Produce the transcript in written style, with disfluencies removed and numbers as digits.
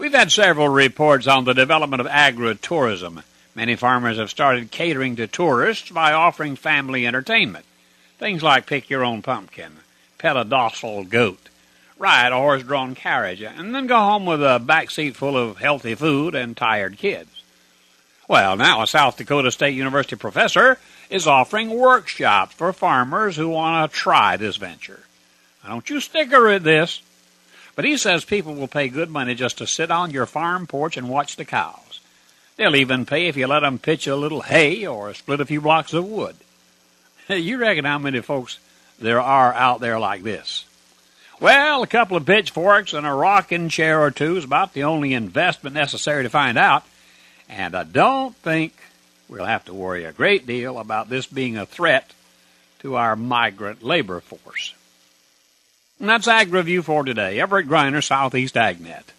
We've had several reports on the development of agritourism. Many farmers have started catering to tourists by offering family entertainment. Things like pick your own pumpkin, pet a docile goat, ride a horse-drawn carriage, and then go home with a backseat full of healthy food and tired kids. Well, now a South Dakota State University professor is offering workshops for farmers who want to try this venture. Now, don't you sticker at this. But he says people will pay good money just to sit on your farm porch and watch the cows. They'll even pay if you let them pitch a little hay or split a few blocks of wood. You reckon how many folks there are out there like this? Well, a couple of pitchforks and a rocking chair or two is about the only investment necessary to find out. And I don't think we'll have to worry a great deal about this being a threat to our migrant labor force. And that's Ag Review for today. Everett Griner, Southeast AgNet.